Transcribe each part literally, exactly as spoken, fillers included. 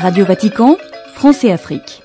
Radio Vatican, France et Afrique.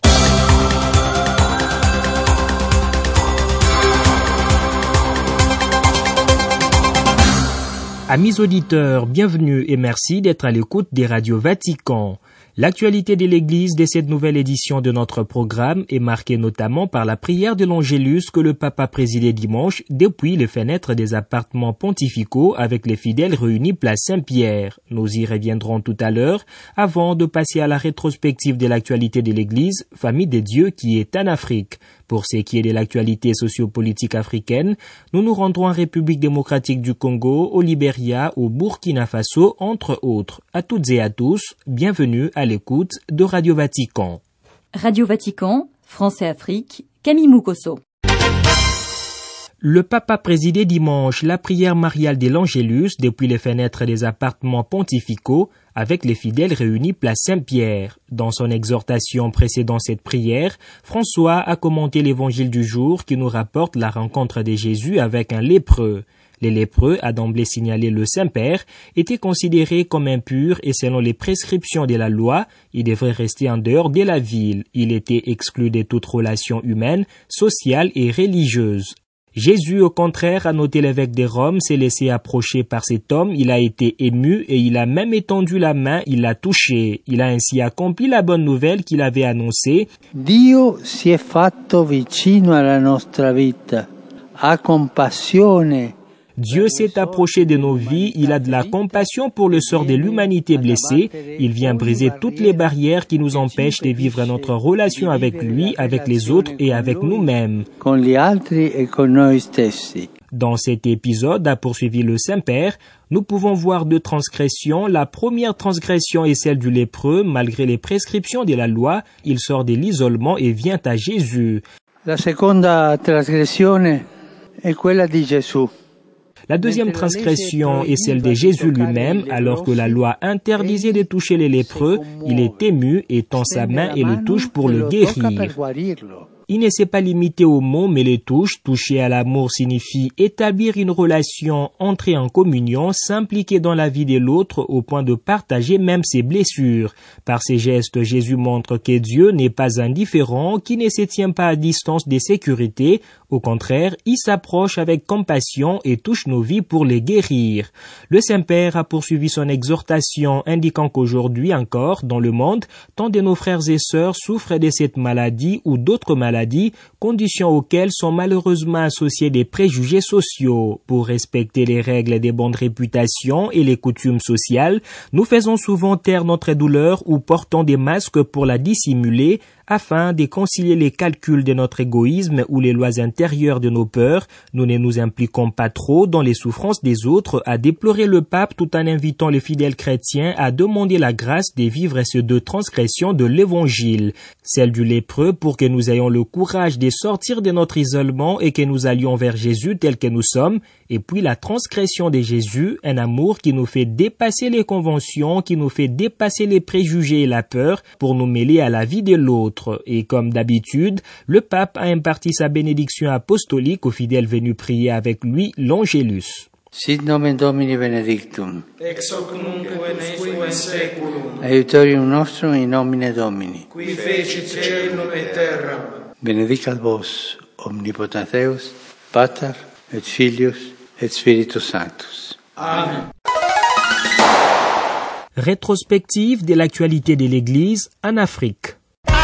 Amis auditeurs, bienvenue et merci d'être à l'écoute des radios Vatican. L'actualité de l'Église de cette nouvelle édition de notre programme est marquée notamment par la prière de l'Angélus que le Pape a présidé dimanche depuis les fenêtres des appartements pontificaux avec les fidèles réunis place Saint-Pierre. Nous y reviendrons tout à l'heure avant de passer à la rétrospective de l'actualité de l'Église, famille des dieux qui est en Afrique. Pour ce qui est de l'actualité sociopolitique africaine, nous nous rendrons en République démocratique du Congo, au Libéria, au Burkina Faso, entre autres. À toutes et à tous, bienvenue à l'écoute de Radio Vatican. Radio Vatican, France et Afrique, Camille Moukosso. Le Pape a présidé dimanche la prière mariale de l'Angélus depuis les fenêtres des appartements pontificaux avec les fidèles réunis place Saint-Pierre. Dans son exhortation précédant cette prière, François a commenté l'évangile du jour qui nous rapporte la rencontre de Jésus avec un lépreux. Les lépreux, a d'emblée signalé le Saint-Père, étaient considérés comme impurs et selon les prescriptions de la loi, ils devraient rester en dehors de la ville. Il était exclu de toute relation humaine, sociale et religieuse. Jésus, au contraire, a noté l'évêque de Rome, s'est laissé approcher par cet homme, il a été ému et il a même étendu la main, il l'a touché. Il a ainsi accompli la bonne nouvelle qu'il avait annoncée. Dio si è fatto vicino alla nostra vita, ha compassione. Dieu s'est approché de nos vies, il a de la compassion pour le sort de l'humanité blessée, il vient briser toutes les barrières qui nous empêchent de vivre notre relation avec lui, avec les autres et avec nous-mêmes. Dans cet épisode, a poursuivi le Saint-Père, nous pouvons voir deux transgressions. La première transgression est celle du lépreux, malgré les prescriptions de la loi, il sort de l'isolement et vient à Jésus. La seconda trasgressione è quella di Gesù. La deuxième transgression est celle de Jésus lui-même, alors que la loi interdisait de toucher les lépreux, il est ému et tend sa main et le touche pour le guérir. Il ne s'est pas limité aux mots, mais les touches. Toucher à l'amour signifie établir une relation, entrer en communion, s'impliquer dans la vie de l'autre au point de partager même ses blessures. Par ces gestes, Jésus montre que Dieu n'est pas indifférent, qu'il ne se tient pas à distance de sécurité. Au contraire, il s'approche avec compassion et touche nos vies pour les guérir. Le Saint-Père a poursuivi son exhortation, indiquant qu'aujourd'hui encore, dans le monde, tant de nos frères et sœurs souffrent de cette maladie ou d'autres maladies, conditions auxquelles sont malheureusement associés des préjugés sociaux. Pour respecter les règles des bonnes réputations et les coutumes sociales, nous faisons souvent taire notre douleur ou portons des masques pour la dissimuler, afin de concilier les calculs de notre égoïsme ou les lois intérieures de nos peurs. Nous ne nous impliquons pas trop dans les souffrances des autres, à déplorer le pape tout en invitant les fidèles chrétiens à demander la grâce de vivre ces deux transgressions de l'évangile. Celle du lépreux pour que nous ayons le courage de sortir de notre isolement et que nous allions vers Jésus tel que nous sommes, et puis la transgression de Jésus, un amour qui nous fait dépasser les conventions, qui nous fait dépasser les préjugés et la peur pour nous mêler à la vie de l'autre. Et comme d'habitude, le pape a imparti sa bénédiction apostolique aux fidèles venus prier avec lui l'Angélus. Sit nomen Domini benedictum. Ex hoc nunc et usque in saeculum. Aiutorium nostrum in nomine Domini. Qui fecit caelum et terra. Benedicat vos omnipotens Deus, Pater et Filius et Spiritus Sanctus. Amen. Rétrospective de l'actualité de l'Église en Afrique.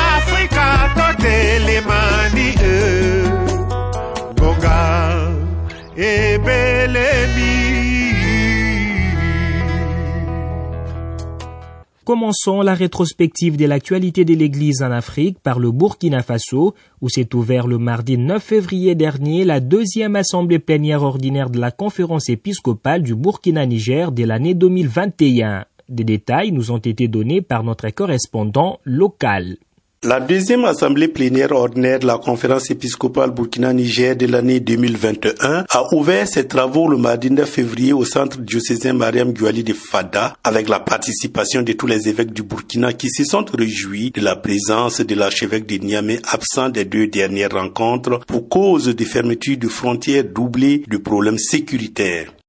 Commençons la rétrospective de l'actualité de l'Église en Afrique par le Burkina Faso, où s'est ouvert le mardi neuf février dernier la deuxième assemblée plénière ordinaire de la conférence épiscopale du Burkina-Niger de l'année deux mille vingt et un. Des détails nous ont été donnés par notre correspondant local. La deuxième assemblée plénière ordinaire de la conférence épiscopale Burkina-Niger de l'année deux mille vingt et un a ouvert ses travaux le mardi neuf février au centre diocésain Mariam Guali de Fada avec la participation de tous les évêques du Burkina qui se sont réjouis de la présence de l'archevêque de Niamey absent des deux dernières rencontres pour cause de fermeture de frontières doublée de problèmes sécuritaires.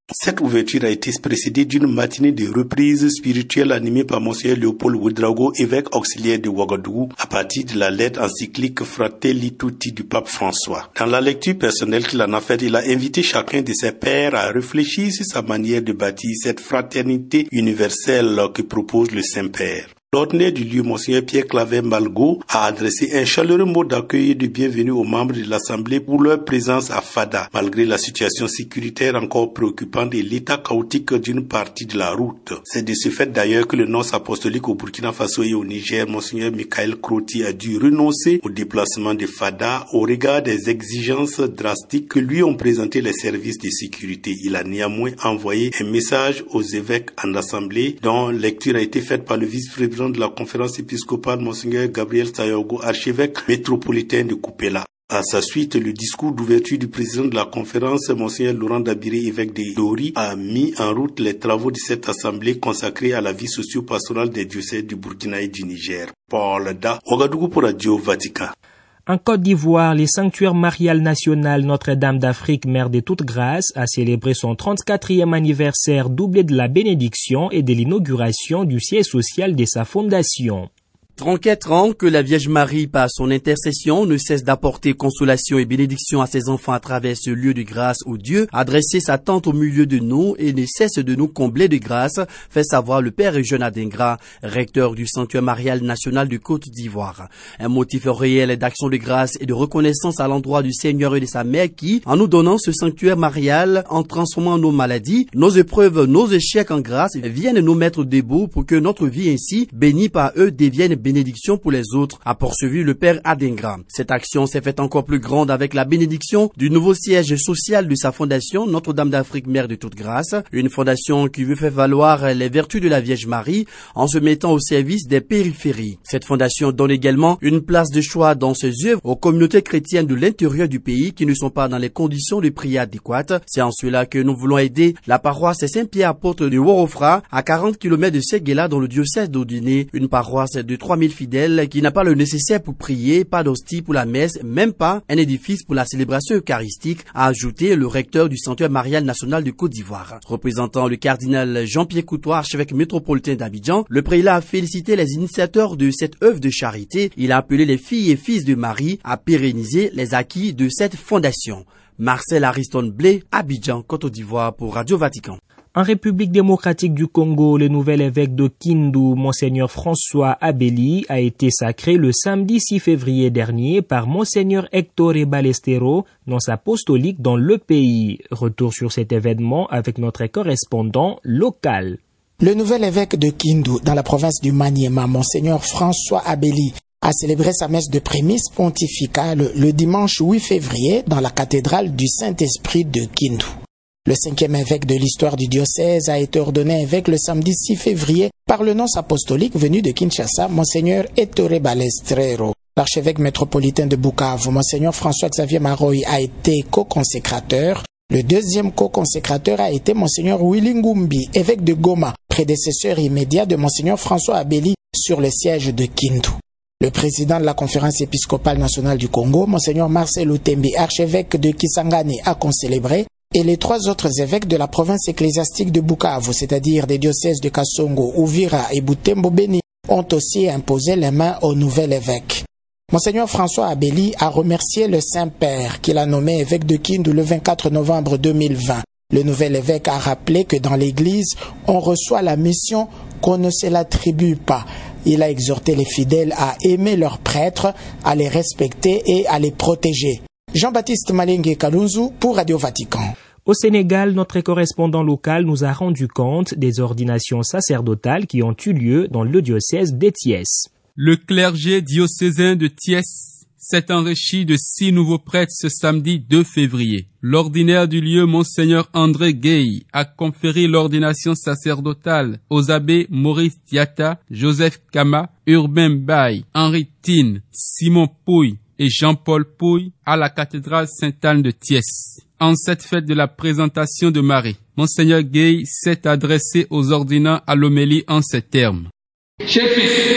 Cette ouverture a été précédée d'une matinée de reprise spirituelle animée par Monseigneur Léopold Ouédraogo, évêque auxiliaire de Ouagadougou, à partir de la lettre encyclique Fratelli Tutti du pape François. Dans la lecture personnelle qu'il en a faite, il a invité chacun de ses pairs à réfléchir sur sa manière de bâtir cette fraternité universelle que propose le Saint-Père. L'ordinaire du lieu, Monseigneur Pierre Claver Malgo, a adressé un chaleureux mot d'accueil et de bienvenue aux membres de l'Assemblée pour leur présence à Fada, malgré la situation sécuritaire encore préoccupante et l'état chaotique d'une partie de la route. C'est de ce fait d'ailleurs que le nonce apostolique au Burkina Faso et au Niger, Monseigneur Michael Croti, a dû renoncer au déplacement de Fada au regard des exigences drastiques que lui ont présenté les services de sécurité. Il a néanmoins envoyé un message aux évêques en Assemblée, dont lecture a été faite par le vice-président de la conférence épiscopale, Monseigneur Gabriel Sayogo, archevêque métropolitain de Kupela. À sa suite, le discours d'ouverture du président de la conférence, Monseigneur Laurent Dabiré, évêque de Dori, a mis en route les travaux de cette assemblée consacrée à la vie socio-pastorale des diocèses du Burkina et du Niger. Paul Da, Ouagadougou pour Radio Vatican. En Côte d'Ivoire, le sanctuaire marial national Notre-Dame d'Afrique, Mère de toute grâce, a célébré son trente-quatrième anniversaire doublé de la bénédiction et de l'inauguration du siège social de sa fondation. trente-quatre ans que la Vierge Marie, par son intercession, ne cesse d'apporter consolation et bénédiction à ses enfants à travers ce lieu de grâce où Dieu a dressé sa tente au milieu de nous et ne cesse de nous combler de grâce, fait savoir le Père Eugène Adingra, recteur du sanctuaire marial national de Côte d'Ivoire. Un motif réel d'action de grâce et de reconnaissance à l'endroit du Seigneur et de sa Mère qui, en nous donnant ce sanctuaire marial, en transformant nos maladies, nos épreuves, nos échecs en grâce, viennent nous mettre debout pour que notre vie ainsi, bénie par eux, devienne bénédiction pour les autres, a poursuivi le Père Adingra. Cette action s'est faite encore plus grande avec la bénédiction du nouveau siège social de sa fondation Notre-Dame d'Afrique, Mère de toute grâce, une fondation qui veut faire valoir les vertus de la Vierge Marie en se mettant au service des périphéries. Cette fondation donne également une place de choix dans ses œuvres aux communautés chrétiennes de l'intérieur du pays qui ne sont pas dans les conditions de prière adéquates. C'est en cela que nous voulons aider la paroisse Saint-Pierre apôtre de Worofra à quarante kilomètres de Séguéla dans le diocèse d'Odiné, une paroisse de trois mille fidèles qui n'a pas le nécessaire pour prier, pas d'hostie pour la messe, même pas un édifice pour la célébration eucharistique, a ajouté le recteur du sanctuaire marial national de Côte d'Ivoire. Représentant le cardinal Jean-Pierre Coutois, archevêque métropolitain d'Abidjan, le prélat a félicité les initiateurs de cette œuvre de charité. Il a appelé les filles et fils de Marie à pérenniser les acquis de cette fondation. Marcel Ariston Blé, Abidjan, Côte d'Ivoire pour Radio Vatican. En République démocratique du Congo, le nouvel évêque de Kindu, Monseigneur François Abeli, a été sacré le samedi six février dernier par Monseigneur Ettore Balestero, nonce apostolique dans le pays. Retour sur cet événement avec notre correspondant local. Le nouvel évêque de Kindu, dans la province du Maniema, Monseigneur François Abeli, a célébré sa messe de prémisse pontificale le dimanche huit février dans la cathédrale du Saint-Esprit de Kindu. Le cinquième évêque de l'histoire du diocèse a été ordonné évêque le samedi six février par le nonce apostolique venu de Kinshasa, Monseigneur Ettore Balestrero. L'archevêque métropolitain de Bukavu, Monseigneur François-Xavier Maroy, a été co-consécrateur. Le deuxième co-consécrateur a été Monseigneur Willy Ngumbi, évêque de Goma, prédécesseur immédiat de Monseigneur François Abeli sur le siège de Kindu. Le président de la conférence épiscopale nationale du Congo, Monseigneur Marcel Outembi, archevêque de Kisangani, a concélébré, et les trois autres évêques de la province ecclésiastique de Bukavu, c'est-à-dire des diocèses de Kasongo, Uvira et Butembo Beni, ont aussi imposé les mains au nouvel évêque. Monseigneur François Abeli a remercié le Saint-Père qu'il a nommé évêque de Kindu le vingt-quatre novembre deux mille vingt. Le nouvel évêque a rappelé que dans l'Église, on reçoit la mission qu'on ne se l'attribue pas. Il a exhorté les fidèles à aimer leurs prêtres, à les respecter et à les protéger. Jean-Baptiste Malengue Kalunzu pour Radio Vatican. Au Sénégal, notre correspondant local nous a rendu compte des ordinations sacerdotales qui ont eu lieu dans le diocèse de Thiès. Le clergé diocésain de Thiès s'est enrichi de six nouveaux prêtres ce samedi deux février. L'ordinaire du lieu, Monseigneur André Gueye, a conféré l'ordination sacerdotale aux abbés Maurice Diata, Joseph Kama, Urbain Baye, Henri Tine, Simon Pouille et Jean-Paul Pouille à la cathédrale Sainte-Anne de Thiès. En cette fête de la présentation de Marie, Monseigneur Gueye s'est adressé aux ordinants à l'homélie en ces termes. Chers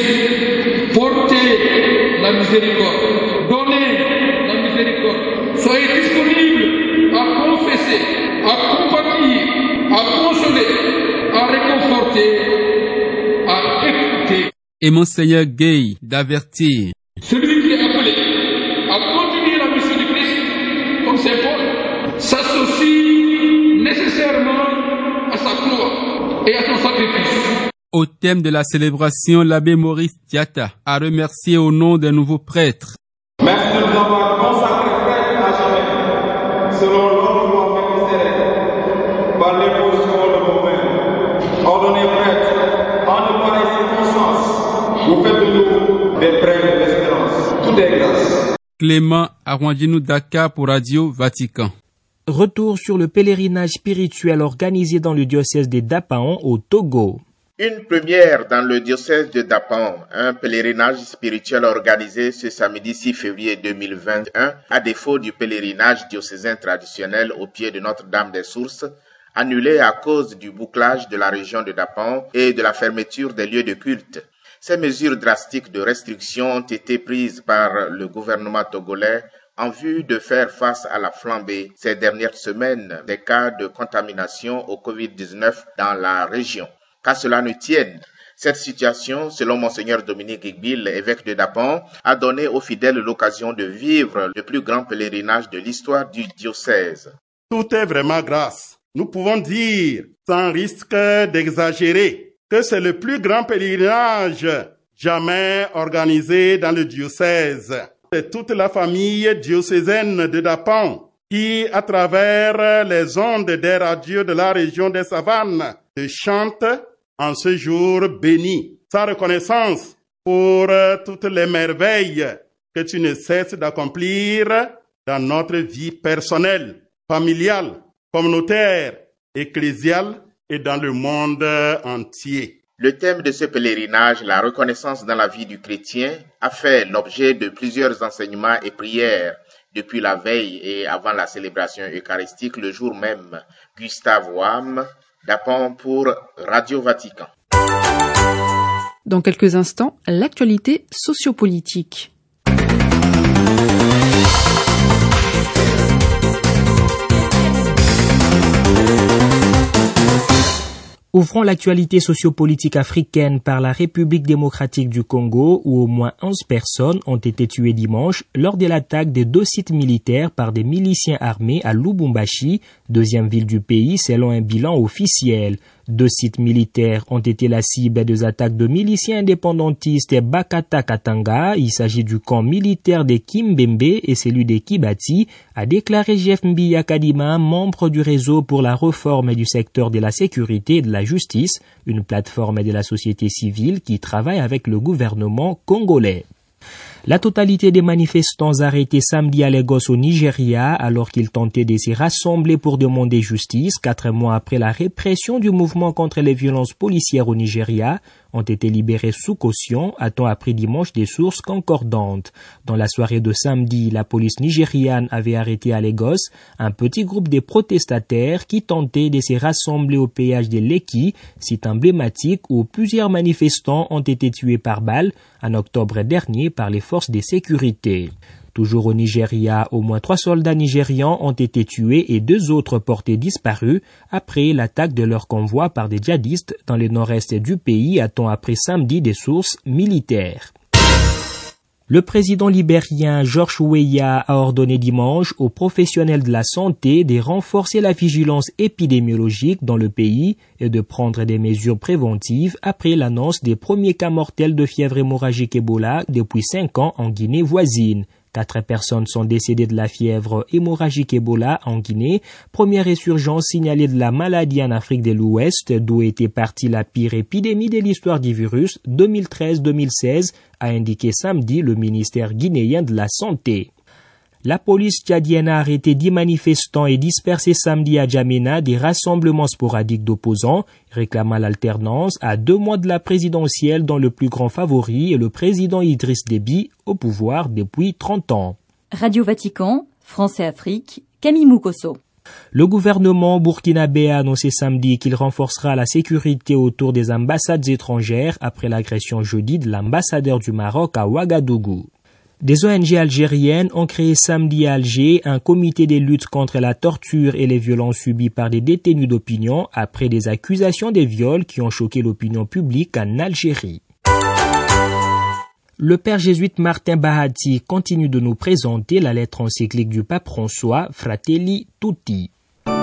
fils, portez la miséricorde, donnez la miséricorde, soyez disponibles à confesser, à compatir capacité à écouter. Et Monseigneur Gay d'avertir. Celui qui est appelé à continuer la mission du Christ, comme Saint Paul, s'associe nécessairement à sa croix et à son sacrifice. Au thème de la célébration, l'abbé Maurice Diata a remercié au nom des nouveaux prêtres. Merci de nous avoir consacrés prêtres à jamais, selon l'ordre du Melchisédek, par l'imposition de vos mains. Ordonnez prêtres, en de pareilles circonstances, vous faites de nous des prêtres d'espérance. Tout est grâce. Clément Arwandinou Dakar pour Radio Vatican. Retour sur le pèlerinage spirituel organisé dans le diocèse de Dapaon au Togo. Une première dans le diocèse de Dapaon, un pèlerinage spirituel organisé ce samedi six février deux mille vingt et un, à défaut du pèlerinage diocésain traditionnel au pied de Notre-Dame des Sources, annulé à cause du bouclage de la région de Dapaon et de la fermeture des lieux de culte. Ces mesures drastiques de restriction ont été prises par le gouvernement togolais en vue de faire face à la flambée ces dernières semaines des cas de contamination au covid dix-neuf dans la région. Qu'à cela ne tienne, cette situation, selon Monseigneur Dominique Igbil, évêque de Dapaon, a donné aux fidèles l'occasion de vivre le plus grand pèlerinage de l'histoire du diocèse. Tout est vraiment grâce. Nous pouvons dire, sans risque d'exagérer, que c'est le plus grand pèlerinage jamais organisé dans le diocèse. C'est toute la famille diocésaine de Dapaon qui, à travers les ondes des radios de la région des Savanes, te chante en ce jour béni. Sa reconnaissance pour toutes les merveilles que tu ne cesses d'accomplir dans notre vie personnelle, familiale, communautaire, ecclésiale et dans le monde entier. Le thème de ce pèlerinage, la reconnaissance dans la vie du chrétien, a fait l'objet de plusieurs enseignements et prières depuis la veille et avant la célébration eucharistique le jour même. Gustave Wam, Dapaon pour Radio Vatican. Dans quelques instants, l'actualité sociopolitique. Ouvrons l'actualité sociopolitique africaine par la République démocratique du Congo où au moins onze personnes ont été tuées dimanche lors de l'attaque de deux sites militaires par des miliciens armés à Lubumbashi, deuxième ville du pays selon un bilan officiel. Deux sites militaires ont été la cible des attaques de miliciens indépendantistes Bakata Katanga. Il s'agit du camp militaire de Kimbembe et celui de Kibati, a déclaré Jeff Mbiya Kadima, membre du réseau pour la réforme du secteur de la sécurité et de la justice, une plateforme de la société civile qui travaille avec le gouvernement congolais. La totalité des manifestants arrêtés samedi à Lagos au Nigeria alors qu'ils tentaient de se rassembler pour demander justice quatre mois après la répression du mouvement contre les violences policières au Nigeria ont été libérés sous caution, a-t-on appris dimanche des sources concordantes. Dans la soirée de samedi, la police nigériane avait arrêté à Lagos un petit groupe de protestataires qui tentaient de se rassembler au péage de Lekki, site emblématique où plusieurs manifestants ont été tués par balle en octobre dernier par les forces de sécurité. Toujours au Nigeria, au moins trois soldats nigérians ont été tués et deux autres portés disparus après l'attaque de leur convoi par des djihadistes dans le nord-est du pays, a-t-on appris samedi des sources militaires. Le président libérien George Weah a ordonné dimanche aux professionnels de la santé de renforcer la vigilance épidémiologique dans le pays et de prendre des mesures préventives après l'annonce des premiers cas mortels de fièvre hémorragique Ebola depuis cinq ans en Guinée voisine. Quatre personnes sont décédées de la fièvre hémorragique Ebola en Guinée, première résurgence signalée de la maladie en Afrique de l'Ouest, d'où était partie la pire épidémie de l'histoire du virus deux mille treize deux mille seize, a indiqué samedi le ministère guinéen de la Santé. La police tchadienne a arrêté dix manifestants et dispersé samedi à Djamena des rassemblements sporadiques d'opposants, réclamant l'alternance à deux mois de la présidentielle dont le plus grand favori est le président Idriss Déby, au pouvoir depuis trente ans. Radio Vatican, Français Afrique, Camille Moukosso. Le gouvernement burkinabé a annoncé samedi qu'il renforcera la sécurité autour des ambassades étrangères après l'agression jeudi de l'ambassadeur du Maroc à Ouagadougou. Des O N G algériennes ont créé samedi à Alger un comité de lutte contre la torture et les violences subies par des détenus d'opinion après des accusations de viols qui ont choqué l'opinion publique en Algérie. Le père jésuite Martin Bahati continue de nous présenter la lettre encyclique du pape François, Fratelli Tutti.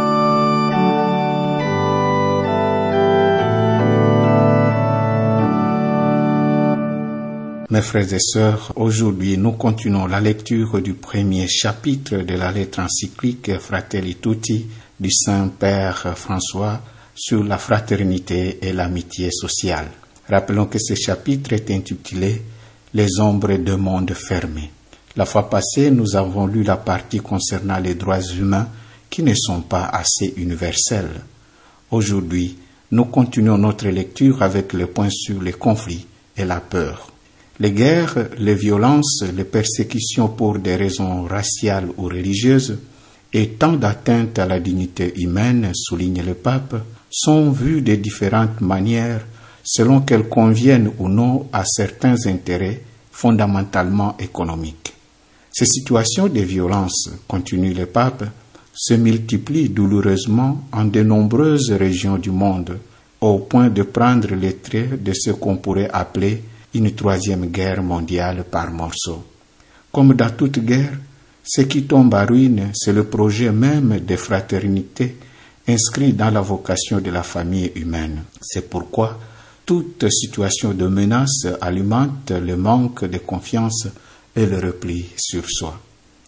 Mes frères et sœurs, aujourd'hui nous continuons la lecture du premier chapitre de la lettre encyclique Fratelli Tutti du Saint-Père François sur la fraternité et l'amitié sociale. Rappelons que ce chapitre est intitulé « Les ombres de monde fermé ». La fois passée, nous avons lu la partie concernant les droits humains qui ne sont pas assez universels. Aujourd'hui, nous continuons notre lecture avec le point sur les conflits et la peur. Les guerres, les violences, les persécutions pour des raisons raciales ou religieuses et tant d'atteintes à la dignité humaine, souligne le pape, sont vues de différentes manières selon qu'elles conviennent ou non à certains intérêts fondamentalement économiques. Ces situations de violence, continue le pape, se multiplient douloureusement en de nombreuses régions du monde, au point de prendre les traits de ce qu'on pourrait appeler une troisième guerre mondiale par morceaux. Comme dans toute guerre, ce qui tombe à ruine, c'est le projet même de fraternité inscrit dans la vocation de la famille humaine. C'est pourquoi toute situation de menace alimente le manque de confiance et le repli sur soi.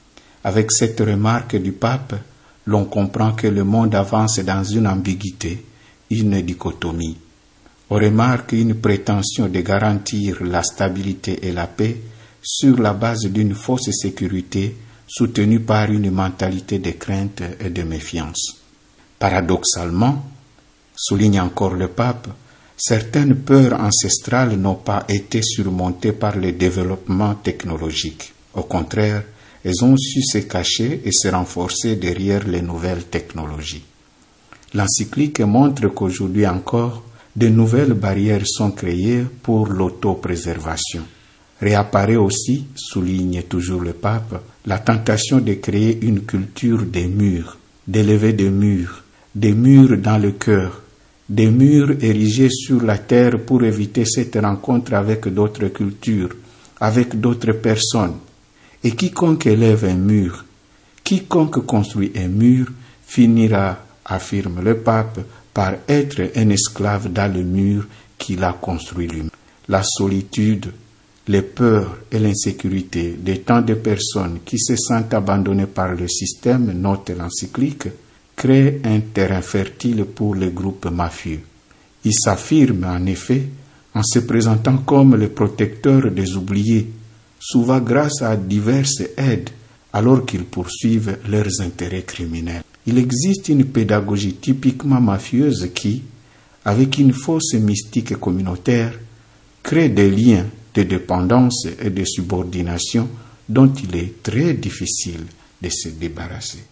Avec cette remarque du pape, l'on comprend que le monde avance dans une ambiguïté, une dichotomie. On remarque une prétention de garantir la stabilité et la paix sur la base d'une fausse sécurité soutenue par une mentalité de crainte et de méfiance. Paradoxalement, souligne encore le pape, certaines peurs ancestrales n'ont pas été surmontées par le développement technologique. Au contraire, elles ont su se cacher et se renforcer derrière les nouvelles technologies. L'encyclique montre qu'aujourd'hui encore, de nouvelles barrières sont créées pour l'autopréservation. Réapparaît aussi, souligne toujours le pape, la tentation de créer une culture des murs, d'élever des murs, des murs dans le cœur, des murs érigés sur la terre pour éviter cette rencontre avec d'autres cultures, avec d'autres personnes. Et quiconque élève un mur, quiconque construit un mur, finira, affirme le pape, par être un esclave dans le mur qu'il a construit lui-même. La solitude, les peurs et l'insécurité de tant de personnes qui se sentent abandonnées par le système, note l'encyclique, créent un terrain fertile pour les groupes mafieux. Ils s'affirment en effet en se présentant comme les protecteurs des oubliés, souvent grâce à diverses aides, alors qu'ils poursuivent leurs intérêts criminels. Il existe une pédagogie typiquement mafieuse qui, avec une fausse mystique communautaire, crée des liens de dépendance et de subordination dont il est très difficile de se débarrasser.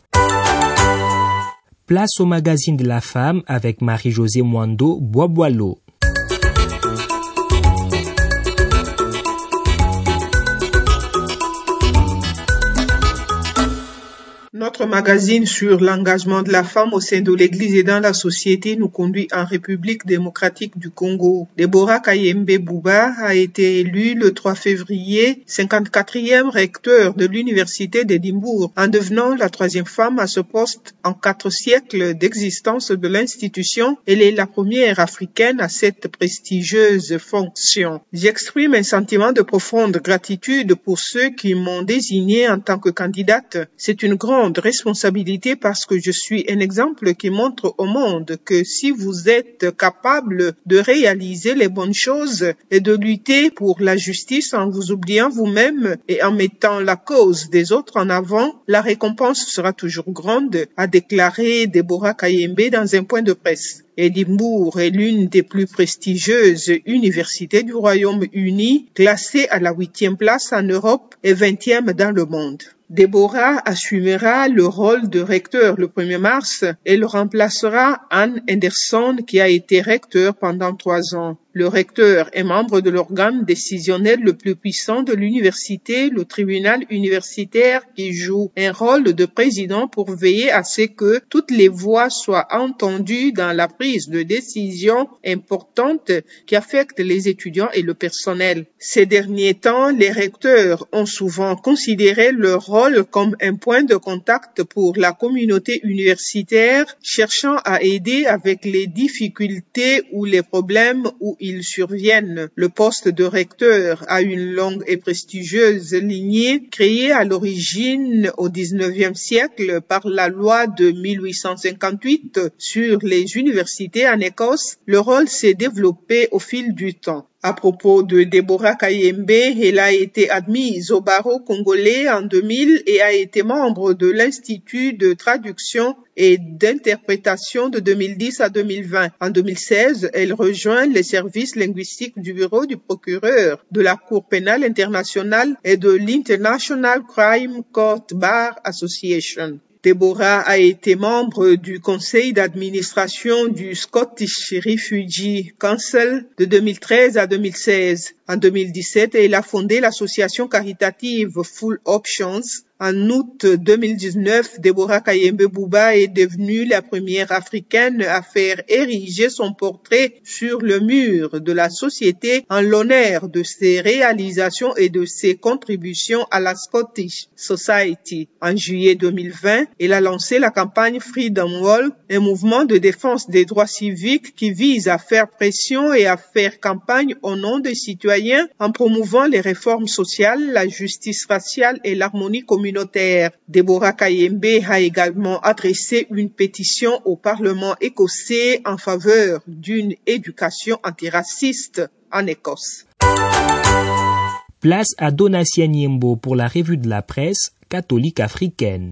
Place au magazine de la femme avec Marie-Josée Mwando Boisboileau. Notre magazine sur l'engagement de la femme au sein de l'Église et dans la société nous conduit en République démocratique du Congo. Deborah Kayembe Bouba a été élue le trois février, cinquante-quatrième recteur de l'Université d'Édimbourg, en devenant la troisième femme à ce poste en quatre siècles d'existence de l'institution. Elle est la première africaine à cette prestigieuse fonction. J'exprime un sentiment de profonde gratitude pour ceux qui m'ont désignée en tant que candidate. C'est une grande responsabilité parce que je suis un exemple qui montre au monde que si vous êtes capable de réaliser les bonnes choses et de lutter pour la justice en vous oubliant vous-même et en mettant la cause des autres en avant, la récompense sera toujours grande, a déclaré Deborah Kayembe dans un point de presse. Édimbourg est l'une des plus prestigieuses universités du Royaume-Uni, classée à la huitième place en Europe et vingtième dans le monde. Deborah assumera le rôle de recteur le premier mars et le remplacera Anne Henderson qui a été recteur pendant trois ans. Le recteur est membre de l'organe décisionnel le plus puissant de l'université, le tribunal universitaire, qui joue un rôle de président pour veiller à ce que toutes les voix soient entendues dans la prise de décisions importantes qui affectent les étudiants et le personnel. Ces derniers temps, les recteurs ont souvent considéré leur rôle comme un point de contact pour la communauté universitaire, cherchant à aider avec les difficultés ou les problèmes où ils surviennent. Le poste de recteur a une longue et prestigieuse lignée créée à l'origine au dix-neuvième siècle par la loi de mille huit cent cinquante-huit sur les universités en Écosse. Le rôle s'est développé au fil du temps. À propos de Deborah Kayembe, elle a été admise au barreau congolais en deux mille et a été membre de l'Institut de traduction et d'interprétation de deux mille dix à deux mille vingt. En deux mille seize, elle rejoint les services linguistiques du bureau du procureur de la Cour pénale internationale et de l'International Crime Court Bar Association. Deborah a été membre du conseil d'administration du Scottish Refugee Council de deux mille treize à deux mille seize. En deux mille dix-sept, elle a fondé l'association caritative Full Options. En août deux mille dix-neuf, Deborah Kayembe Bouba est devenue la première africaine à faire ériger son portrait sur le mur de la société en l'honneur de ses réalisations et de ses contributions à la Scottish Society. En juillet deux mille vingt, elle a lancé la campagne Freedom Wall, un mouvement de défense des droits civiques qui vise à faire pression et à faire campagne au nom des citoyens en promouvant les réformes sociales, la justice raciale et l'harmonie communautaire. Deborah Kayembe a également adressé une pétition au Parlement écossais en faveur d'une éducation antiraciste en Écosse. Place à Donatien Niembo pour la revue de la presse catholique africaine.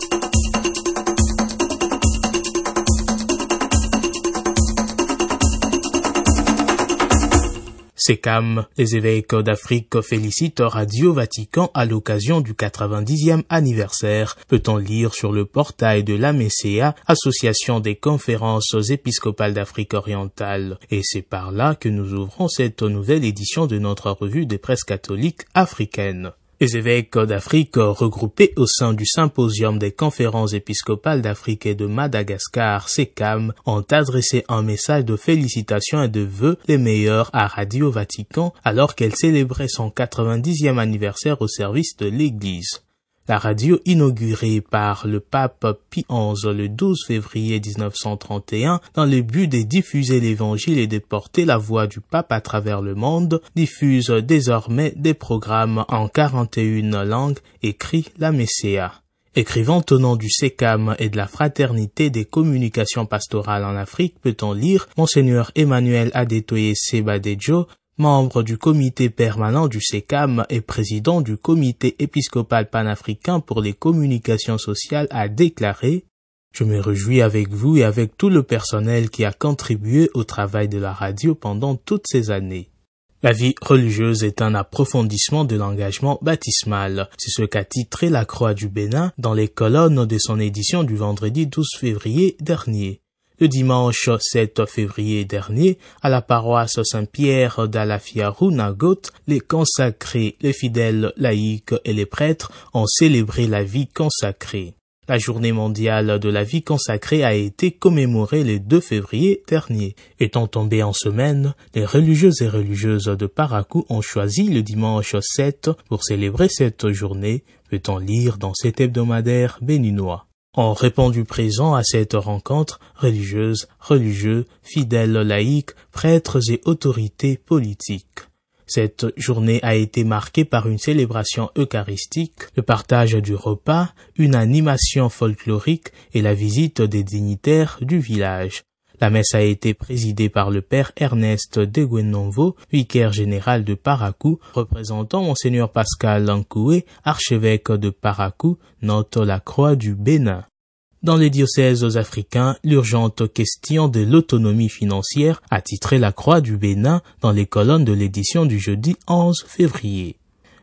SECAM, les évêques d'Afrique félicitent Radio Vatican à l'occasion du quatre-vingt-dixième anniversaire. Peut-on lire sur le portail de l'A M E C A, Association des conférences épiscopales d'Afrique orientale. Et c'est par là que nous ouvrons cette nouvelle édition de notre revue des presses catholiques africaines. Les évêques d'Afrique regroupés au sein du Symposium des conférences épiscopales d'Afrique et de Madagascar, SECAM, ont adressé un message de félicitations et de vœux les meilleurs à Radio Vatican alors qu'elle célébrait son quatre-vingt-dixième anniversaire au service de l'Église. La radio inaugurée par le pape Pie onze le douze février mille neuf cent trente et un dans le but de diffuser l'évangile et de porter la voix du pape à travers le monde, diffuse désormais des programmes en quarante et une langues, écrit l'A M E C A. Écrivant au nom du SECAM et de la Fraternité des communications pastorales en Afrique, peut-on lire Monseigneur Emmanuel Adetoye Sebadejo, membre du comité permanent du SECAM et président du comité épiscopal panafricain pour les communications sociales, a déclaré « Je me réjouis avec vous et avec tout le personnel qui a contribué au travail de la radio pendant toutes ces années. » La vie religieuse est un approfondissement de l'engagement baptismal. C'est ce qu'a titré la Croix du Bénin dans les colonnes de son édition du vendredi douze février dernier. Le dimanche sept février dernier, à la paroisse Saint-Pierre d'Alafiaru Nagot, les consacrés, les fidèles laïcs et les prêtres ont célébré la vie consacrée. La journée mondiale de la vie consacrée a été commémorée le deux février dernier. Étant tombée en semaine, les religieux et religieuses de Parakou ont choisi le dimanche sept pour célébrer cette journée, peut-on lire dans cet hebdomadaire béninois. Ont répondu présents à cette rencontre religieuses, religieux, fidèles laïcs, prêtres et autorités politiques. Cette journée a été marquée par une célébration eucharistique, le partage du repas, une animation folklorique et la visite des dignitaires du village. La messe a été présidée par le père Ernest Degwenonvo, vicaire général de Parakou, représentant Monseigneur Pascal Lankoué, archevêque de Parakou, note la Croix du Bénin. Dans les diocèses africains, l'urgente question de l'autonomie financière a titré la Croix du Bénin dans les colonnes de l'édition du jeudi onze février.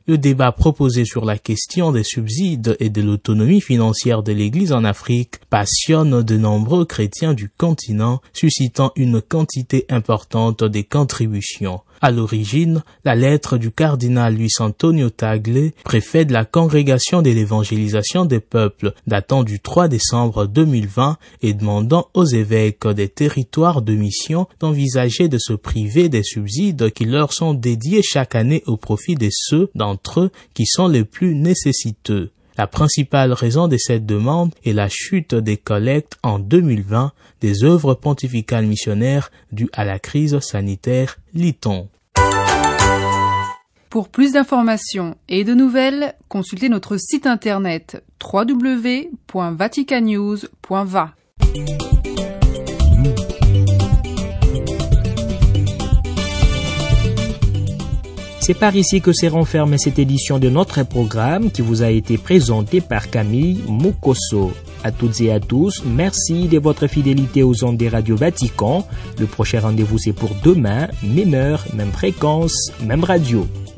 Le débat proposé sur la question des subsides et de l'autonomie financière de l'Église en Afrique passionne de nombreux chrétiens du continent, suscitant une quantité importante des contributions. À l'origine, la lettre du cardinal Luis Antonio Tagle, préfet de la Congrégation de l'évangélisation des peuples, datant du trois décembre deux mille vingt et demandant aux évêques des territoires de mission d'envisager de se priver des subsides qui leur sont dédiés chaque année au profit de ceux d'entre eux qui sont les plus nécessiteux. La principale raison de cette demande est la chute des collectes en deux mille vingt des œuvres pontificales missionnaires dues à la crise sanitaire, lit-on. Pour plus d'informations et de nouvelles, consultez notre site internet w w w point vaticanews point v a. C'est par ici que s'est renfermée cette édition de notre programme qui vous a été présentée par Camille Mukoso. À toutes et à tous, merci de votre fidélité aux ondes des radios Vatican. Le prochain rendez-vous c'est pour demain, même heure, même fréquence, même radio.